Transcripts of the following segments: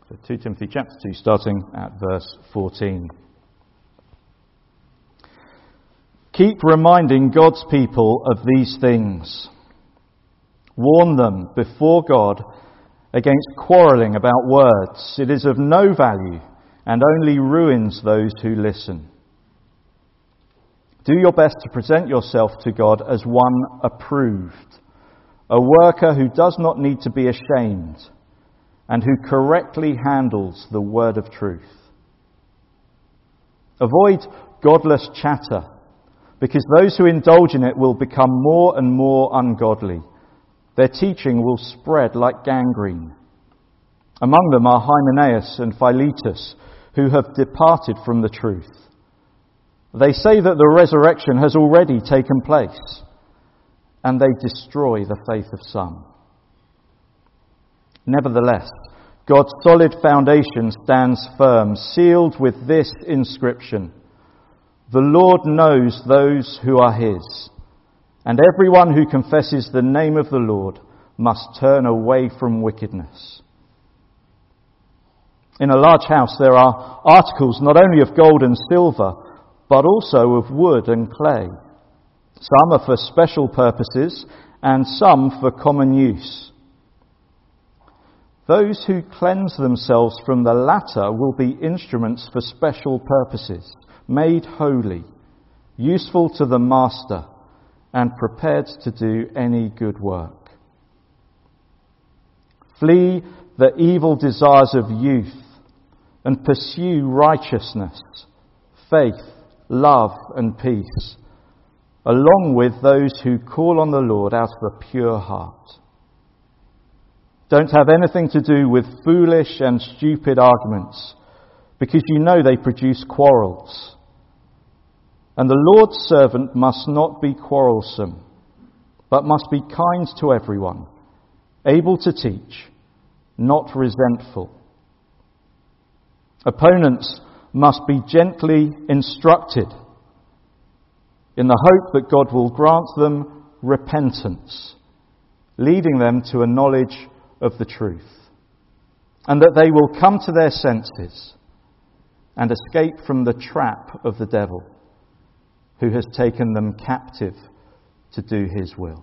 So 2 Timothy chapter 2, starting at verse 14. Keep reminding God's people of these things. Warn them before God against quarrelling about words. It is of no value and only ruins those who listen. Do your best to present yourself to God as one approved, a worker who does not need to be ashamed and who correctly handles the word of truth. Avoid godless chatter, because those who indulge in it will become more and more ungodly. Their teaching will spread like gangrene. Among them are Hymenaeus and Philetus, who have departed from the truth. They say that the resurrection has already taken place, and they destroy the faith of some. Nevertheless, God's solid foundation stands firm, sealed with this inscription: The Lord knows those who are his, and everyone who confesses the name of the Lord must turn away from wickedness. In a large house there are articles not only of gold and silver, but also of wood and clay. Some are for special purposes, and some for common use. Those who cleanse themselves from the latter will be instruments for special purposes, made holy, useful to the master, and prepared to do any good work. Flee the evil desires of youth and pursue righteousness, faith, love, and peace, along with those who call on the Lord out of a pure heart. Don't have anything to do with foolish and stupid arguments, because you know they produce quarrels. And the Lord's servant must not be quarrelsome, but must be kind to everyone, able to teach, not resentful. Opponents must be gently instructed, in the hope that God will grant them repentance, leading them to a knowledge of the truth, and that they will come to their senses and escape from the trap of the devil, who has taken them captive to do his will.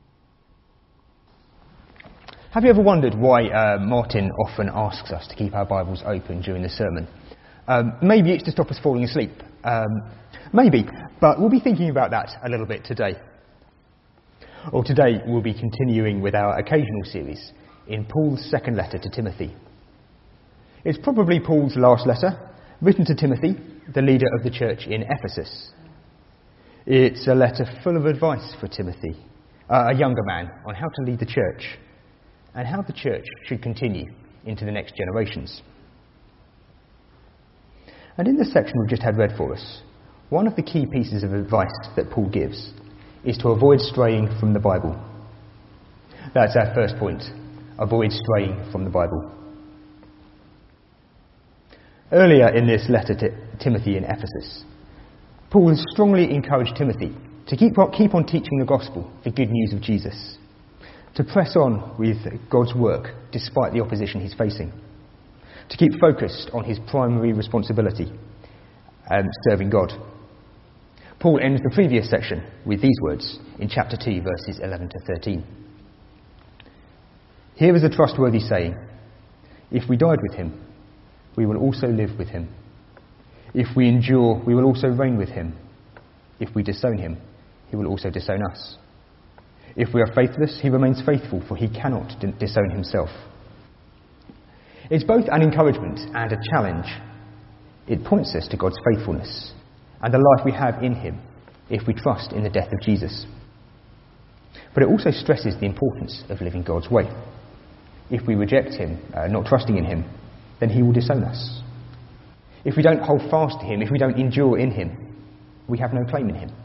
Have you ever wondered why Martin often asks us to keep our Bibles open during the sermon? Maybe it's to stop us falling asleep. Maybe, but we'll be thinking about that a little bit today. Or today we'll be continuing with our occasional series in Paul's second letter to Timothy. It's probably Paul's last letter, written to Timothy, the leader of the church in Ephesus. It's a letter full of advice for Timothy, a younger man, on how to lead the church and how the church should continue into the next generations. And in the section we've just had read for us, one of the key pieces of advice that Paul gives is to avoid straying from the Bible. That's our first point: avoid straying from the Bible. Earlier in this letter to Timothy in Ephesus, Paul has strongly encouraged Timothy to keep on teaching the gospel, the good news of Jesus, to press on with God's work despite the opposition he's facing, to keep focused on his primary responsibility, serving God. Paul ends the previous section with these words in chapter 2, verses 11 to 13. Here is a trustworthy saying: if we died with him, we will also live with him. If we endure, we will also reign with him. If we disown him, he will also disown us. If we are faithless, he remains faithful, for he cannot disown himself. It's both an encouragement and a challenge. It points us to God's faithfulness and the life we have in him if we trust in the death of Jesus. But it also stresses the importance of living God's way. If we reject him, not trusting in him, then he will disown us. If we don't hold fast to him, if we don't endure in him, we have no claim in him.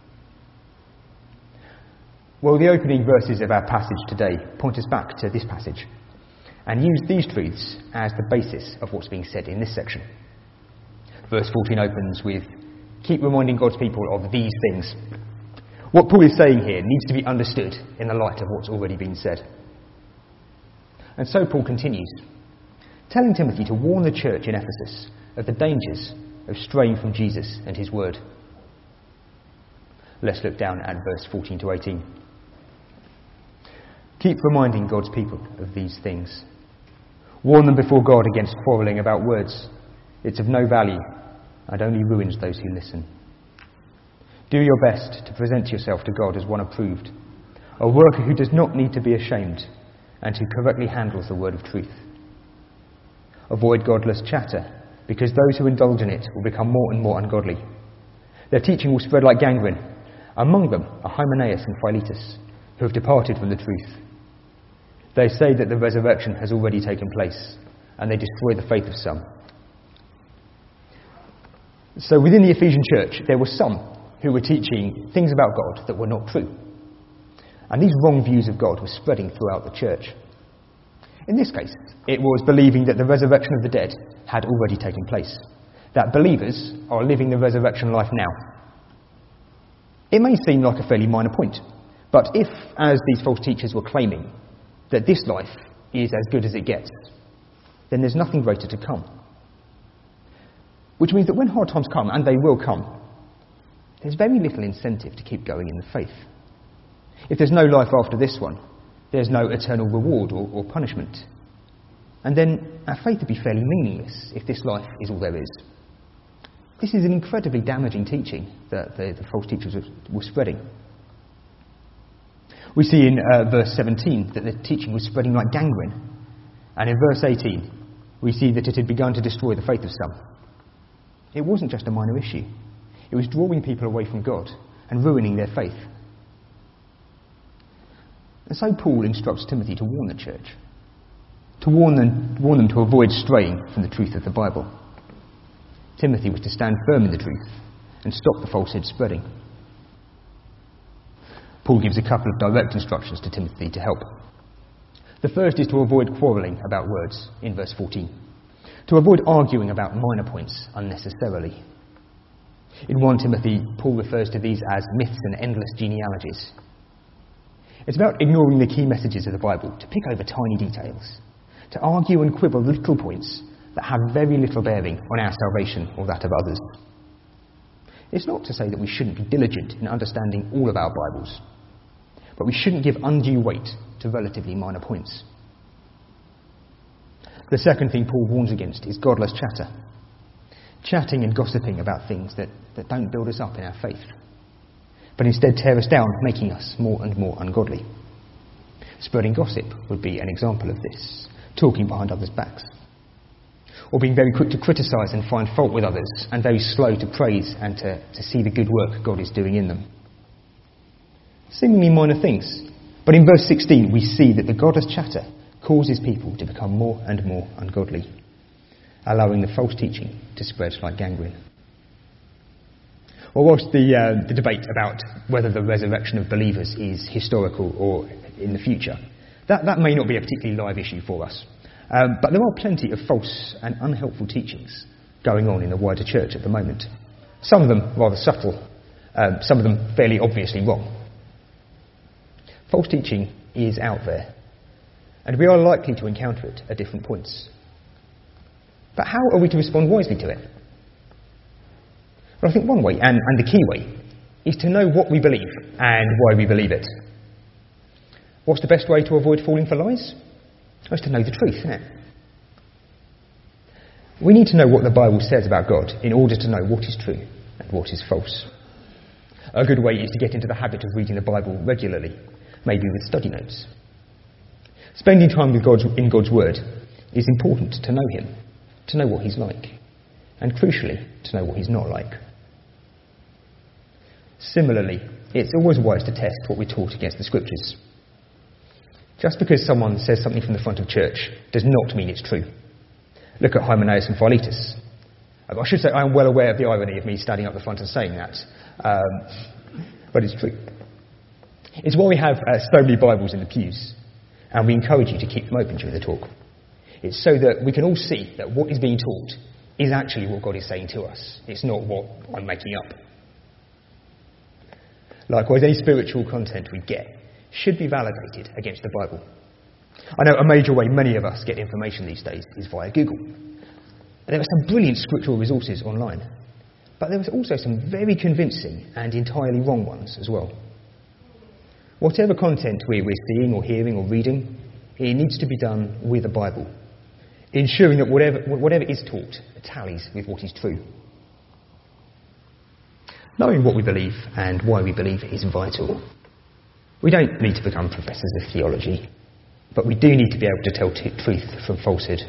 Well, the opening verses of our passage today point us back to this passage and use these truths as the basis of what's being said in this section. Verse 14 opens with, keep reminding God's people of these things. What Paul is saying here needs to be understood in the light of what's already been said. And so Paul continues. telling Timothy to warn the church in Ephesus of the dangers of straying from Jesus and his word. Let's look down at verse 14 to 18. Keep reminding God's people of these things. Warn them before God against quarrelling about words. It's of no value and only ruins those who listen. Do your best to present yourself to God as one approved, a worker who does not need to be ashamed and who correctly handles the word of truth. Avoid godless chatter, because those who indulge in it will become more and more ungodly. Their teaching will spread like gangrene. Among them are Hymenaeus and Philetus, who have departed from the truth. They say that the resurrection has already taken place, and they destroy the faith of some. So within the Ephesian church, there were some who were teaching things about God that were not true. And these wrong views of God were spreading throughout the church. In this case, it was believing that the resurrection of the dead had already taken place, that believers are living the resurrection life now. It may seem like a fairly minor point, but if, as these false teachers were claiming, that this life is as good as it gets, then there's nothing greater to come. Which means that when hard times come, and they will come, there's very little incentive to keep going in the faith. If there's no life after this one, there's no eternal reward or punishment. And then our faith would be fairly meaningless if this life is all there is. This is an incredibly damaging teaching that the false teachers were spreading. We see in verse 17 that the teaching was spreading like gangrene. And in verse 18, we see that it had begun to destroy the faith of some. It wasn't just a minor issue. It was drawing people away from God and ruining their faith. And so Paul instructs Timothy to warn the church, to warn them to avoid straying from the truth of the Bible. Timothy was to stand firm in the truth and stop the falsehood spreading. Paul gives a couple of direct instructions to Timothy to help. The first is to avoid quarrelling about words, in verse 14. To avoid arguing about minor points unnecessarily. In 1 Timothy, Paul refers to these as myths and endless genealogies. It's about ignoring the key messages of the Bible, to pick over tiny details, to argue and quibble little points that have very little bearing on our salvation or that of others. It's not to say that we shouldn't be diligent in understanding all of our Bibles, but we shouldn't give undue weight to relatively minor points. The second thing Paul warns against is godless chatter. Chatting and gossiping about things that don't build us up in our faith, but instead tear us down, making us more and more ungodly. Spreading gossip would be an example of this, talking behind others' backs. Or being very quick to criticise and find fault with others, and very slow to praise and to see the good work God is doing in them. Seemingly minor things, but in verse 16 we see that the godless chatter causes people to become more and more ungodly, allowing the false teaching to spread like gangrene. Well, whilst the debate about whether the resurrection of believers is historical or in the future, that may not be a particularly live issue for us. But there are plenty of false and unhelpful teachings going on in the wider church at the moment. Some of them rather subtle, some of them fairly obviously wrong. False teaching is out there, and we are likely to encounter it at different points. But how are we to respond wisely to it? Well, I think one way, and the key way, is to know what we believe and why we believe it. What's the best way to avoid falling for lies? Well, it's to know the truth, isn't it? We need to know what the Bible says about God in order to know what is true and what is false. A good way is to get into the habit of reading the Bible regularly, maybe with study notes. Spending time with in God's Word is important to know Him, to know what He's like, and crucially, to know what He's not like. Similarly, it's always wise to test what we're taught against the Scriptures. Just because someone says something from the front of church does not mean it's true. Look at Hymenaeus and Philetus. I should say I am well aware of the irony of me standing up the front and saying that, but it's true. It's why we have so many Bibles in the pews, and we encourage you to keep them open during the talk. It's so that we can all see that what is being taught is actually what God is saying to us. It's not what I'm making up. Likewise, any spiritual content we get should be validated against the Bible. I know a major way many of us get information these days is via Google. There are some brilliant scriptural resources online, but there are also some very convincing and entirely wrong ones as well. Whatever content we're seeing or hearing or reading, it needs to be done with the Bible, ensuring that whatever is taught tallies with what is true. Knowing what we believe and why we believe is vital. We don't need to become professors of theology, but we do need to be able to tell truth from falsehood.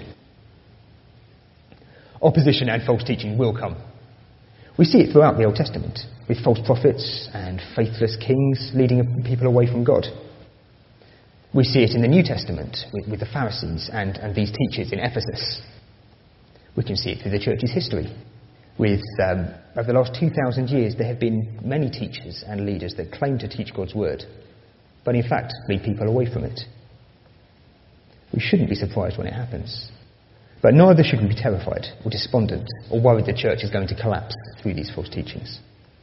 Opposition and false teaching will come. We see it throughout the Old Testament, with false prophets and faithless kings leading people away from God. We see it in the New Testament, with the Pharisees and these teachers in Ephesus. We can see it through the church's history. Over the last 2,000 years, there have been many teachers and leaders that claim to teach God's word, but in fact lead people away from it. We shouldn't be surprised when it happens. But neither should we be terrified or despondent or worried the church is going to collapse through these false teachings.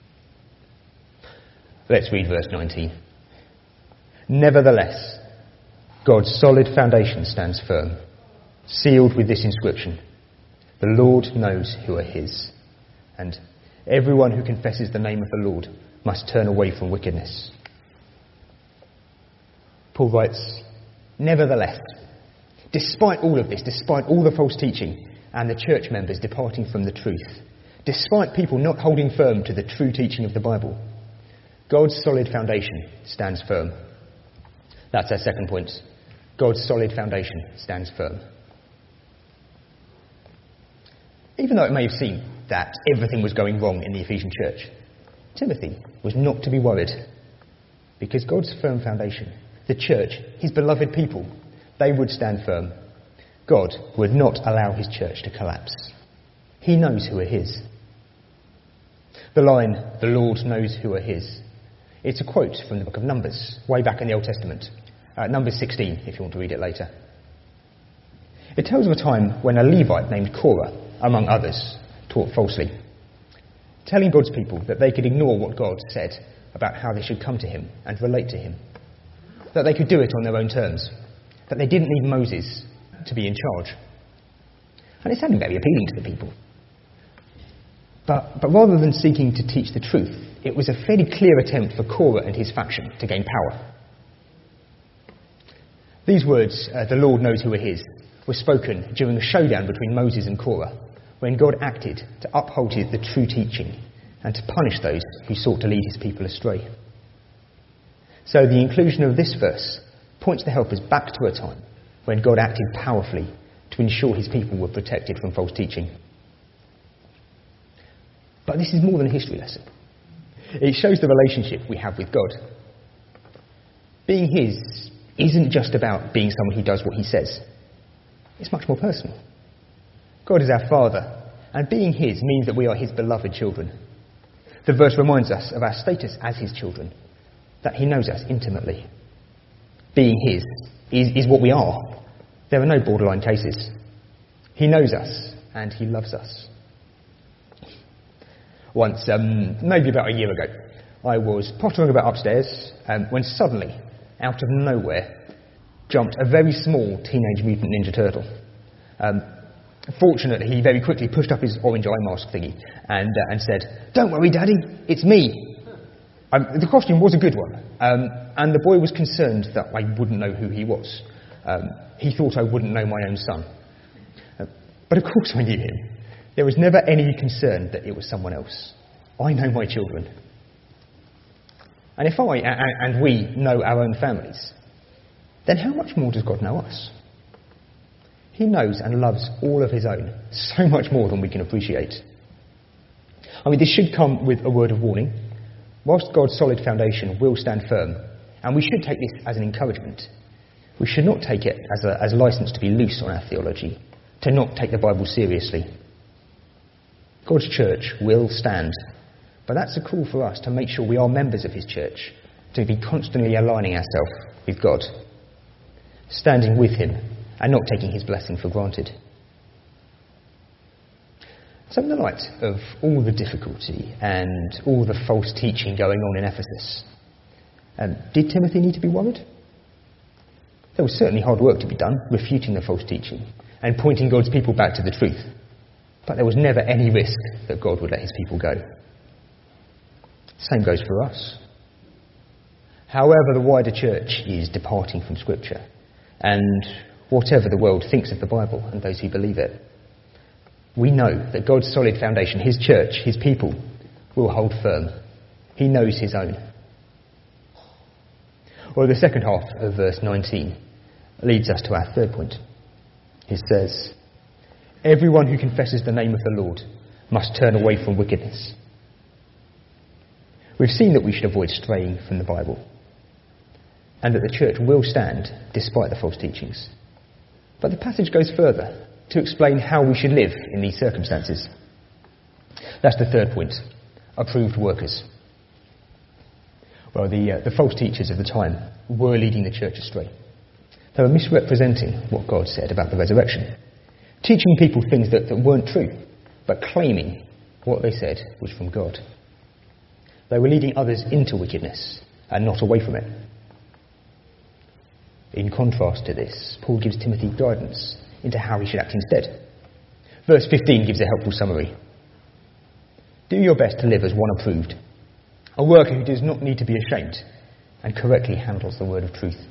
Let's read verse 19. Nevertheless, God's solid foundation stands firm, sealed with this inscription: the Lord knows who are his, and everyone who confesses the name of the Lord must turn away from wickedness. Paul writes, nevertheless, despite all of this, despite all the false teaching and the church members departing from the truth, despite people not holding firm to the true teaching of the Bible, God's solid foundation stands firm. That's our second point. God's solid foundation stands firm. Even though it may have seemed that everything was going wrong in the Ephesian church, Timothy was not to be worried, because God's firm foundation, the church, his beloved people, they would stand firm. God would not allow his church to collapse. He knows who are his. The line, the Lord knows who are his, it's a quote from the book of Numbers, way back in the Old Testament. Numbers 16, if you want to read it later. It tells of a time when a Levite named Korah, among others, taught falsely, telling God's people that they could ignore what God said about how they should come to him and relate to him, that they could do it on their own terms, that they didn't need Moses to be in charge. And it sounded very appealing to the people. But rather than seeking to teach the truth, it was a fairly clear attempt for Korah and his faction to gain power. These words, the Lord knows who are his, were spoken during a showdown between Moses and Korah, when God acted to uphold the true teaching and to punish those who sought to lead his people astray. So the inclusion of this verse points the helpers back to a time when God acted powerfully to ensure his people were protected from false teaching. But this is more than a history lesson. It shows the relationship we have with God. Being his isn't just about being someone who does what he says. It's much more personal. God is our Father, and being his means that we are his beloved children. The verse reminds us of our status as his children, that he knows us intimately. Being his is what we are. There are no borderline cases. He knows us, and he loves us. Once, maybe about a year ago, I was pottering about upstairs when suddenly, out of nowhere, jumped a very small Teenage Mutant Ninja Turtle. Fortunately, he very quickly pushed up his orange eye mask thingy and said, "Don't worry, Daddy, it's me." The costume was a good one, and the boy was concerned that I wouldn't know who he was. He thought I wouldn't know my own son. But of course I knew him. There was never any concern that it was someone else. I know my children. And if I and we know our own families, then how much more does God know us? He knows and loves all of his own, so much more than we can appreciate. I mean, this should come with a word of warning. Whilst God's solid foundation will stand firm, and we should take this as an encouragement, we should not take it as a license to be loose on our theology, to not take the Bible seriously. God's church will stand, but that's a call for us to make sure we are members of his church, to be constantly aligning ourselves with God, standing with him and not taking his blessing for granted. So in the light of all the difficulty and all the false teaching going on in Ephesus, did Timothy need to be worried? There was certainly hard work to be done, refuting the false teaching and pointing God's people back to the truth. But there was never any risk that God would let his people go. Same goes for us. However, the wider church is departing from Scripture, and whatever the world thinks of the Bible and those who believe it, we know that God's solid foundation, his church, his people, will hold firm. He knows his own. Well, the second half of verse 19 leads us to our third point. It says, "Everyone who confesses the name of the Lord must turn away from wickedness." We've seen that we should avoid straying from the Bible, and that the church will stand despite the false teachings. But the passage goes further to explain how we should live in these circumstances. That's the third point, approved workers. Well, the false teachers of the time were leading the church astray. They were misrepresenting what God said about the resurrection, teaching people things that weren't true, but claiming what they said was from God. They were leading others into wickedness and not away from it. In contrast to this, Paul gives Timothy guidance into how he should act instead. Verse 15 gives a helpful summary. "Do your best to live as one approved, a worker who does not need to be ashamed and correctly handles the word of truth."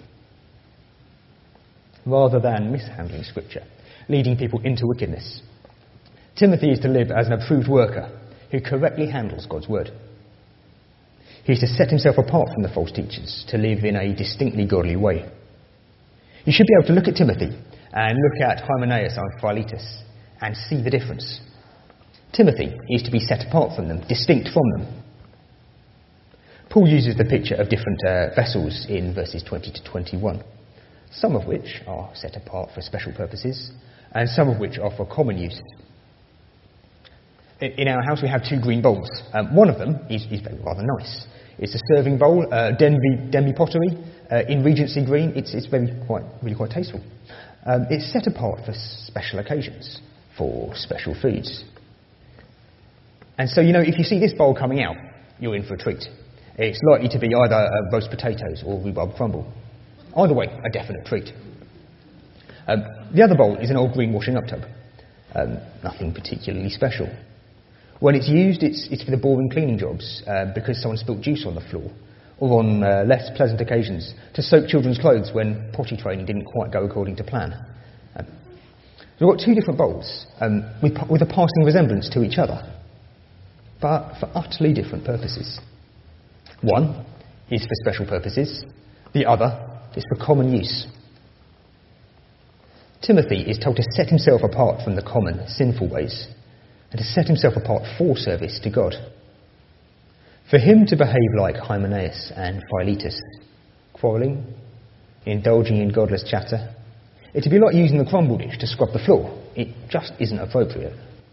Rather than mishandling Scripture, leading people into wickedness, Timothy is to live as an approved worker who correctly handles God's word. He is to set himself apart from the false teachers, to live in a distinctly godly way. You should be able to look at Timothy and look at Hymenaeus and Philetus and see the difference. Timothy is to be set apart from them, distinct from them. Paul uses the picture of different vessels in verses 20 to 21, some of which are set apart for special purposes and some of which are for common use. In our house we have two green bowls. One of them is rather nice. It's a serving bowl, Denby pottery, in Regency green. It's really quite tasteful. It's set apart for special occasions, for special foods. And so, if you see this bowl coming out, you're in for a treat. It's likely to be either roast potatoes or rhubarb crumble. Either way, a definite treat. The other bowl is an old green washing up tub. Nothing particularly special. When it's used, it's for the boring cleaning jobs, because someone spilt juice on the floor, or on less pleasant occasions, to soak children's clothes when potty training didn't quite go according to plan. We've got two different bowls, with a passing resemblance to each other, but for utterly different purposes. One is for special purposes, the other is for common use. Timothy is told to set himself apart from the common, sinful ways, and to set himself apart for service to God. For him to behave like Hymenaeus and Philetus, quarrelling, indulging in godless chatter, it'd be like using the crumble dish to scrub the floor. It just isn't appropriate.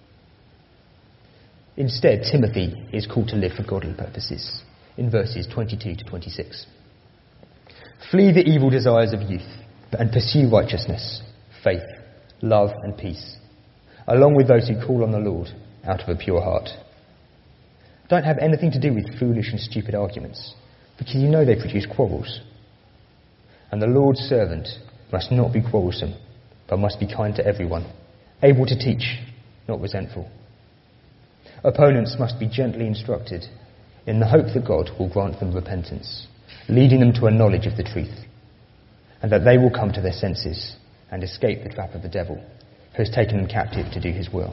Instead, Timothy is called to live for godly purposes, in verses 22 to 26. "Flee the evil desires of youth, and pursue righteousness, faith, love and peace, along with those who call on the Lord out of a pure heart. Don't have anything to do with foolish and stupid arguments, because you know they produce quarrels. And the Lord's servant must not be quarrelsome, but must be kind to everyone, able to teach, not resentful. Opponents must be gently instructed, in the hope that God will grant them repentance, leading them to a knowledge of the truth, and that they will come to their senses and escape the trap of the devil, who has taken them captive to do his will."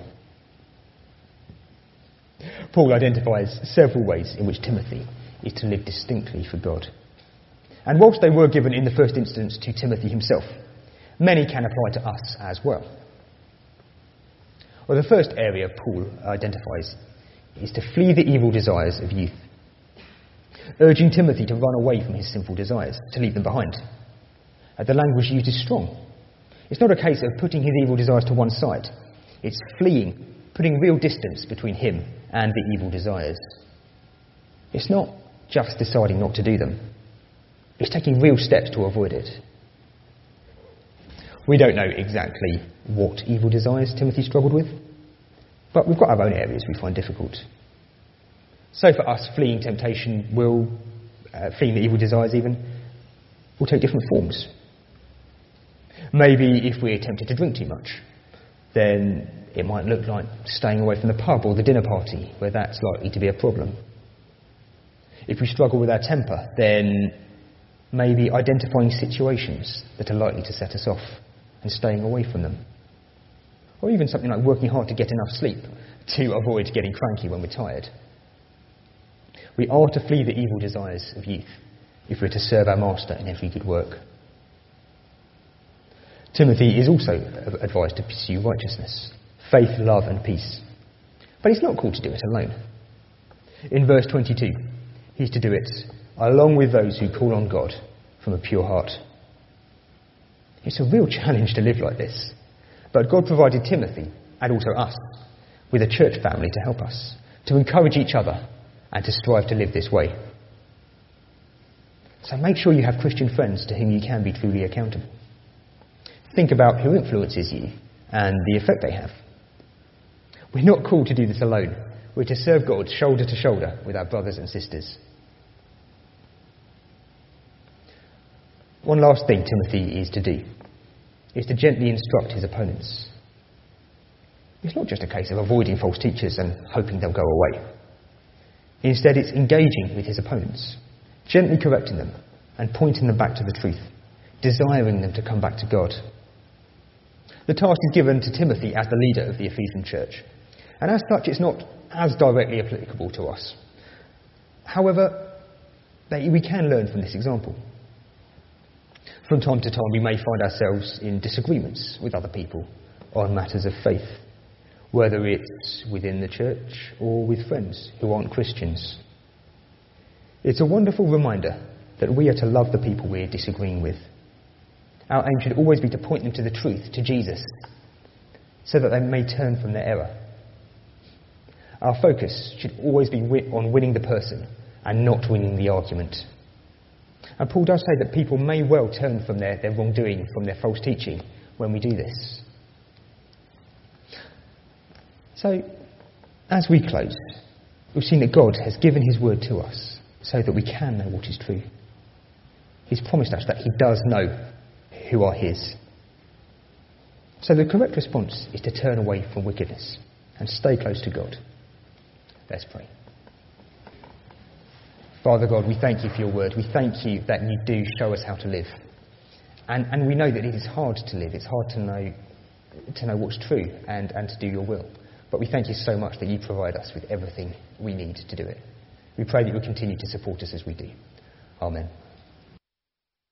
Paul identifies several ways in which Timothy is to live distinctly for God. And whilst they were given in the first instance to Timothy himself, many can apply to us as well. Well, the first area Paul identifies is to flee the evil desires of youth, urging Timothy to run away from his sinful desires, to leave them behind. The language used is strong. It's not a case of putting his evil desires to one side. It's fleeing, putting real distance between him and the evil desires. It's not just deciding not to do them. It's taking real steps to avoid it. We don't know exactly what evil desires Timothy struggled with, but we've got our own areas we find difficult. So for us, fleeing temptation fleeing the evil desires even, will take different forms. Maybe if we're tempted to drink too much, then it might look like staying away from the pub or the dinner party, where that's likely to be a problem. If we struggle with our temper, then maybe identifying situations that are likely to set us off and staying away from them. Or even something like working hard to get enough sleep to avoid getting cranky when we're tired. We are to flee the evil desires of youth if we're to serve our Master in every good work. Timothy is also advised to pursue righteousness, faith, love and peace. But he's not called to do it alone. In verse 22, he's to do it along with those who call on God from a pure heart. It's a real challenge to live like this. But God provided Timothy, and also us, with a church family to help us, to encourage each other, and to strive to live this way. So make sure you have Christian friends to whom you can be truly accountable. Think about who influences you and the effect they have. We're not called to do this alone. We're to serve God shoulder to shoulder with our brothers and sisters. One last thing Timothy is to do is to gently instruct his opponents. It's not just a case of avoiding false teachers and hoping they'll go away. Instead, it's engaging with his opponents, gently correcting them and pointing them back to the truth, desiring them to come back to God. The task is given to Timothy as the leader of the Ephesian church, and as such it's not as directly applicable to us. However, we can learn from this example. From time to time we may find ourselves in disagreements with other people on matters of faith, whether it's within the church or with friends who aren't Christians. It's a wonderful reminder that we are to love the people we're disagreeing with. Our aim should always be to point them to the truth, to Jesus, so that they may turn from their error. Our focus should always be on winning the person and not winning the argument. And Paul does say that people may well turn from their wrongdoing, from their false teaching, when we do this. So, as we close, we've seen that God has given his word to us so that we can know what is true. He's promised us that he does know who are his. So the correct response is to turn away from wickedness and stay close to God. Let's pray. Father God, we thank you for your word. We thank you that you do show us how to live. And we know that it is hard to live. It's hard to know what's true and to do your will. But we thank you so much that you provide us with everything we need to do it. We pray that you will continue to support us as we do. Amen.